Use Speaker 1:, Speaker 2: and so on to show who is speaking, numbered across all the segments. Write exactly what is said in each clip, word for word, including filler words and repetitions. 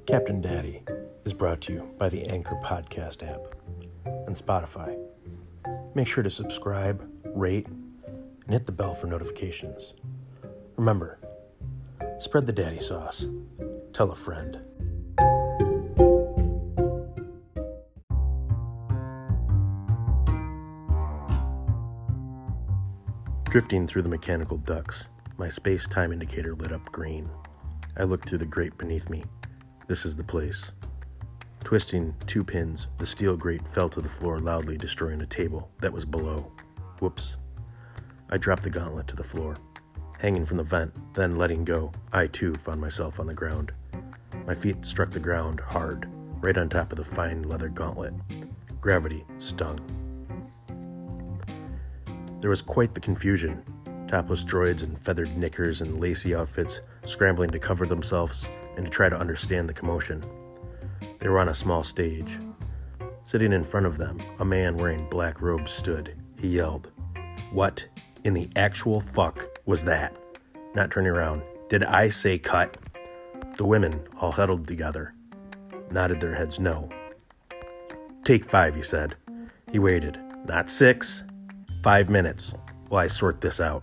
Speaker 1: Captain Daddy is brought to you by the Anchor Podcast app and Spotify. Make sure to subscribe, rate, and hit the bell for notifications. Remember, spread the daddy sauce. Tell a friend. Drifting through the mechanical ducts, my space-time indicator lit up green. I looked through the grate beneath me. This is the place. Twisting two pins, the steel grate fell to the floor, loudly destroying a table that was below. Whoops. I dropped the gauntlet to the floor. Hanging from the vent, then letting go, I too found myself on the ground. My feet struck the ground hard, right on top of the fine leather gauntlet. Gravity stung. There was quite the confusion. Topless droids in feathered knickers and lacy outfits scrambling to cover themselves and to try to understand the commotion. They were on a small stage. Sitting in front of them, a man wearing black robes stood. He yelled, "What in the actual fuck was that?" Not turning around. "Did I say cut?" The women, all huddled together, nodded their heads no. "Take five," he said. He waited. "Not six. Five minutes while I sort this out,"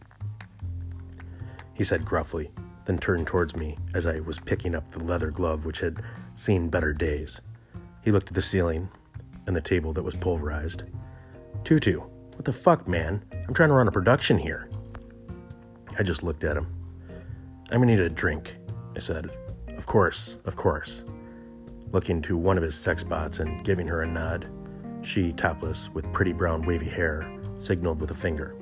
Speaker 1: he said gruffly, then turned towards me as I was picking up the leather glove which had seen better days. He looked at the ceiling and the table that was pulverized. "Tutu, what the fuck, man? I'm trying to run a production here." I just looked at him. "I'm gonna need a drink," I said. "Of course, of course." Looking to one of his sex bots and giving her a nod. She, topless, with pretty brown wavy hair, signaled with a finger.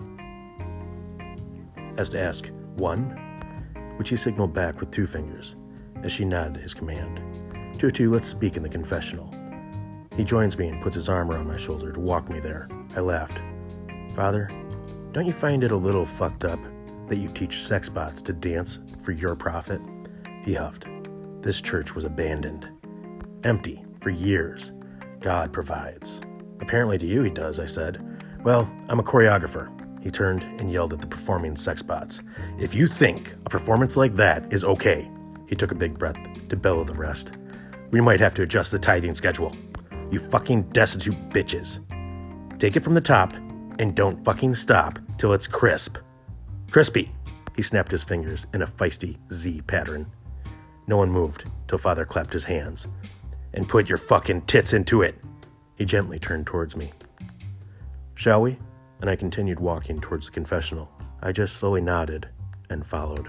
Speaker 1: As to ask, "One?" which he signaled back with two fingers, as she nodded his command. "Tutu, let's speak in the confessional." He joins me and puts his arm around my shoulder to walk me there. I laughed. "Father, don't you find it a little fucked up that you teach sex bots to dance for your profit?" He huffed. "This church was abandoned. Empty for years. God provides." "Apparently to you he does," I said. "Well, I'm a choreographer." He turned and yelled at the performing sex bots. "If you think a performance like that is okay," he took a big breath to bellow the rest, "we might have to adjust the tithing schedule. You fucking destitute bitches. Take it from the top and don't fucking stop till it's crisp. Crispy." He snapped his fingers in a feisty Z pattern. No one moved till Father clapped his hands. "And put your fucking tits into it." He gently turned towards me. "Shall we?" And I continued walking towards the confessional. I just slowly nodded and followed.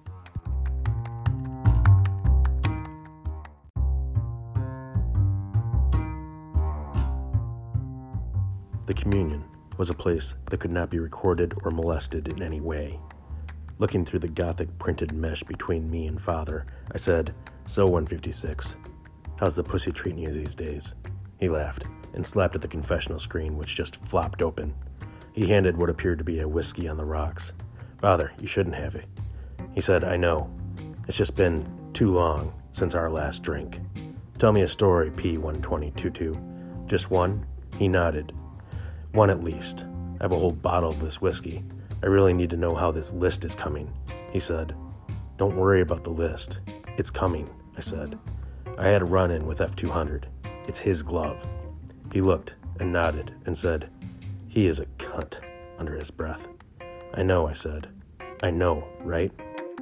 Speaker 1: The communion was a place that could not be recorded or molested in any way. Looking through the Gothic printed mesh between me and Father, I said, "So, one fifty-six, how's the pussy treating you these days?" He laughed and slapped at the confessional screen, which just flopped open. He handed what appeared to be a whiskey on the rocks. "Father, you shouldn't have it." He said, "I know. It's just been too long since our last drink. Tell me a story, P one twenty twenty-two. Just one?" He nodded. "One at least. I have a whole bottle of this whiskey. I really need to know how this list is coming." He said, "Don't worry about the list. It's coming," I said. "I had a run-in with F two hundred. It's his glove." He looked and nodded and said, "He is a cunt," under his breath. "I know," I said. "I know, right?"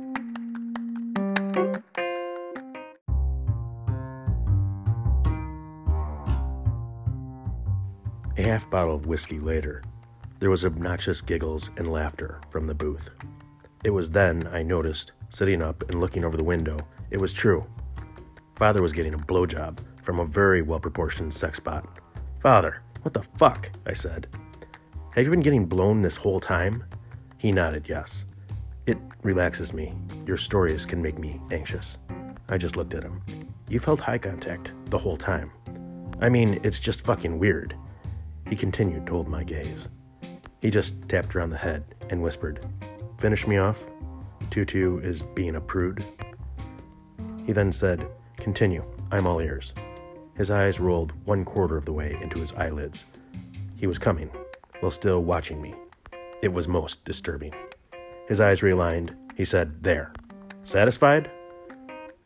Speaker 1: A half bottle of whiskey later, there was obnoxious giggles and laughter from the booth. It was then I noticed, sitting up and looking over the window, it was true. Father was getting a blowjob from a very well-proportioned sex bot. "Father, what the fuck?" I said. "Have you been getting blown this whole time?" He nodded yes. "It relaxes me. Your stories can make me anxious." I just looked at him. "You've held eye contact the whole time. I mean, it's just fucking weird." He continued to hold my gaze. He just tapped around the head and whispered, "Finish me off? Tutu is being a prude." He then said, "Continue. I'm all ears." His eyes rolled one quarter of the way into his eyelids. He was coming, while still watching me. It was most disturbing. His eyes realigned. He said, "There. Satisfied?"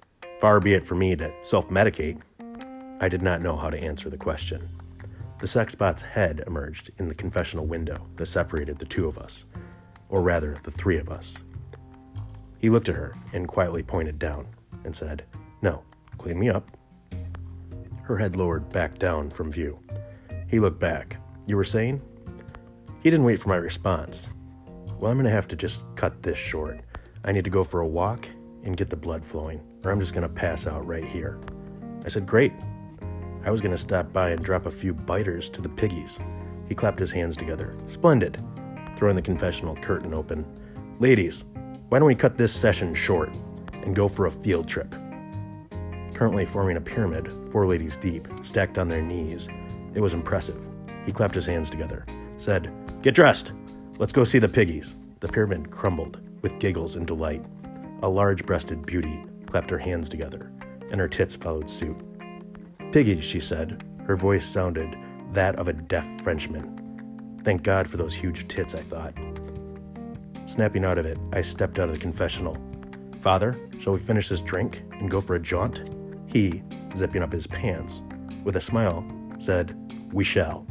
Speaker 1: Far be it from me to self-medicate. I did not know how to answer the question. The sexbot's head emerged in the confessional window that separated the two of us, or rather, the three of us. He looked at her and quietly pointed down and said, "No, clean me up." Her head lowered back down from view. He looked back. "You were saying?" He didn't wait for my response. "Well, I'm going to have to just cut this short. I need to go for a walk and get the blood flowing, or I'm just going to pass out right here." I said, "Great." I was going to stop by and drop a few biters to the piggies. He clapped his hands together. "Splendid." Throwing the confessional curtain open. "Ladies, why don't we cut this session short and go for a field trip?" Currently forming a pyramid, four ladies deep, stacked on their knees. It was impressive. He clapped his hands together, said, "Get dressed. Let's go see the piggies." The pyramid crumbled with giggles and delight. A large-breasted beauty clapped her hands together, and her tits followed suit. "Piggies," she said. Her voice sounded that of a deaf Frenchman. Thank God for those huge tits, I thought. Snapping out of it, I stepped out of the confessional. "Father, shall we finish this drink and go for a jaunt?" He, zipping up his pants, with a smile, said, "We shall."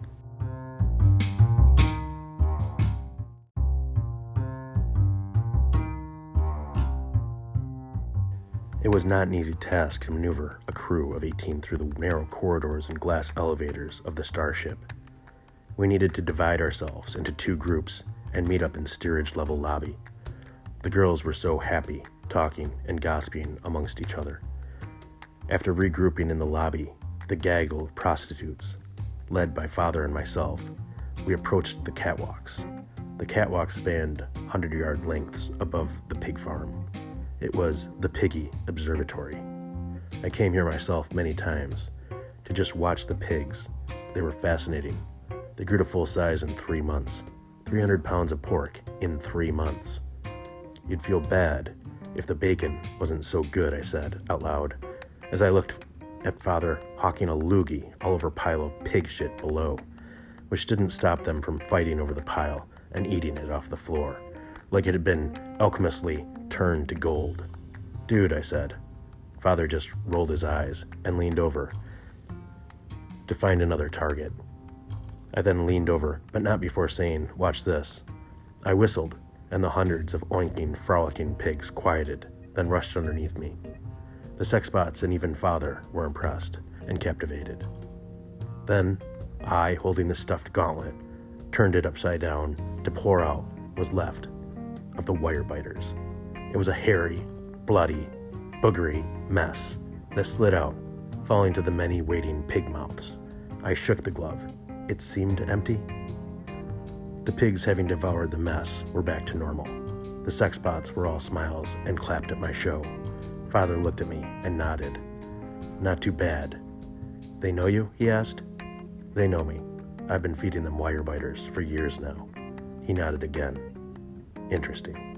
Speaker 1: It was not an easy task to maneuver a crew of eighteen through the narrow corridors and glass elevators of the starship. We needed to divide ourselves into two groups and meet up in steerage-level lobby. The girls were so happy, talking and gossiping amongst each other. After regrouping in the lobby, the gaggle of prostitutes, led by Father and myself, we approached the catwalks. The catwalks spanned hundred-yard lengths above the pig farm. It was the Piggy Observatory. I came here myself many times to just watch the pigs. They were fascinating. They grew to full size in three months. three hundred pounds of pork in three months. You'd feel bad if the bacon wasn't so good, I said out loud, as I looked at Father hawking a loogie all over a pile of pig shit below, which didn't stop them from fighting over the pile and eating it off the floor, like it had been alchemistly turned to gold. "Dude," I said. Father just rolled his eyes and leaned over to find another target. I then leaned over, but not before saying, "Watch this." I whistled, and the hundreds of oinking, frolicking pigs quieted, then rushed underneath me. The sexbots and even Father were impressed and captivated. Then, I, holding the stuffed gauntlet, turned it upside down to pour out what was left of the wire biters. It was a hairy, bloody, boogery mess that slid out, falling to the many waiting pig mouths. I shook the glove. It seemed empty. The pigs, having devoured the mess, were back to normal. The sexbots were all smiles and clapped at my show. Father looked at me and nodded. "Not too bad." "They know you?" he asked. "They know me. I've been feeding them wire biters for years now." He nodded again. "Interesting."